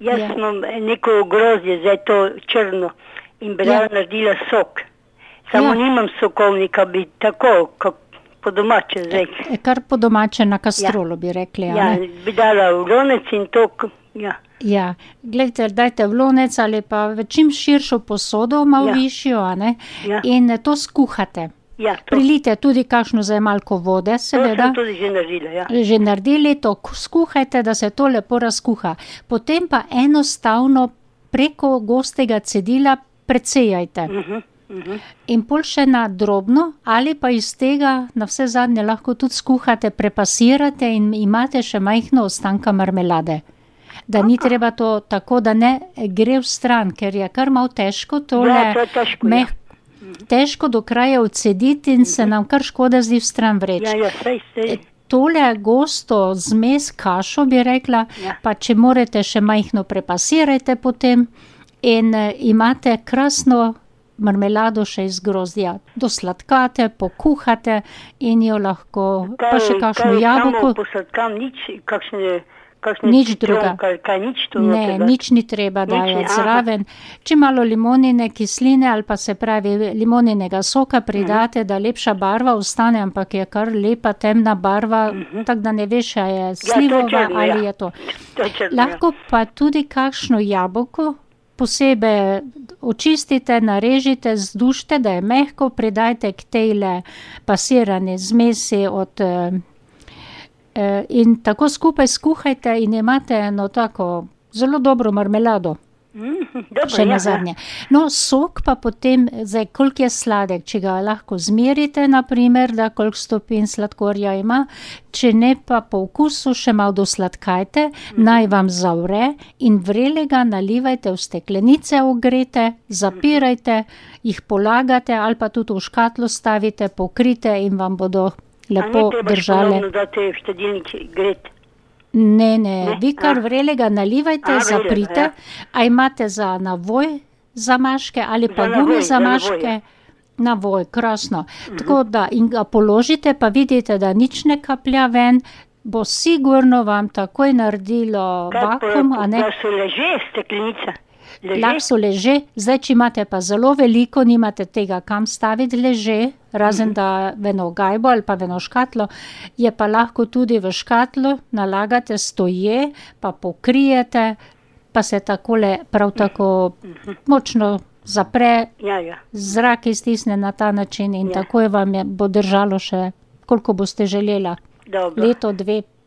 Jaz imam neko grozdje, zdaj to črno, in bi rada naredila sok. Samo nimam sokovnika, bi tako, po domače zdaj. Kar po domače na kastrolo bi rekli, Ja, bi dala v lonec in to, Ja, glejte, dajte v lonec ali pa v čim širšo posodo, malo višjo, in to skuhate. Ja, to. Prilite tudi kakšno zajemalko vode, seveda. To sem tudi že naredila, Že naredili, to skuhajte, da se to lepo razkuha. Potem pa enostavno preko gostega cedila precejajte. In pol še na drobno, ali pa iz tega na vse zadnje lahko tudi skuhate, prepasirate in imate še majhno ostanka marmelade. Da ni treba to tako, da ne gre v stran, ker je kar malo težko tole, to je težko, težko do kraja odcediti in se nam kar škoda zdi v stran vreči. sej. Tole gosto zmes kašo, bi rekla, pa če morete še majhno prepasirajte potem in imate krasno marmelado še iz grozdja. Dosladkate, pokuhate in jo lahko, pa še kakšno jabolko. Samo posladkam, kakšne Nič druga. Ne, nič ni treba dajati zraven. Če malo limonine kisline ali pa se pravi limoninega soka pridate, da lepša barva ostane, ampak je kar lepa temna barva, tako da ne veš, a je slivova ali je to. Lahko pa tudi kakšno jabolko posebej očistite, narežite, zdušite, da je mehko, pridajte k tejle pasirani zmesi od in tako skupaj skuhajte in imate eno tako zelo dobro marmelado. Še nazadnje. No, sok pa potem, zdaj, koliko je sladek, če ga lahko zmerite, na primer, da koliko stopinj sladkorja ima, če ne pa po okusu še malo dosladkajte, naj vam zavre in vrelega nalivajte v steklenice ogrete, zapirajte, jih polagate ali pa tudi v škatlo stavite, pokrite in vam bodo lepo držale. A ni treba dati v štedilnik gret? Ne, vi kar vrelega nalivajte, zaprite. A imate za navoj zamaške ali pa gumi zamaške? Navoj, krasno. Tako da, in ga položite, pa vidite, da nič ne kaplja ven, bo sigurno vam takoj naredilo vakuum, a ne? Da so leže steklenica? Lahko so leže, zdaj, če imate pa zelo veliko, nimate tega kam staviti leže, razen da v eno gajbo ali pa v eno škatlo, je pa lahko tudi v škatlo nalagate stoje, pa pokrijete, pa se takole prav tako močno zapre, zrak iztisne na ta način in takoj vam bo držalo še, koliko boste želela. Dobro. Leto, dve,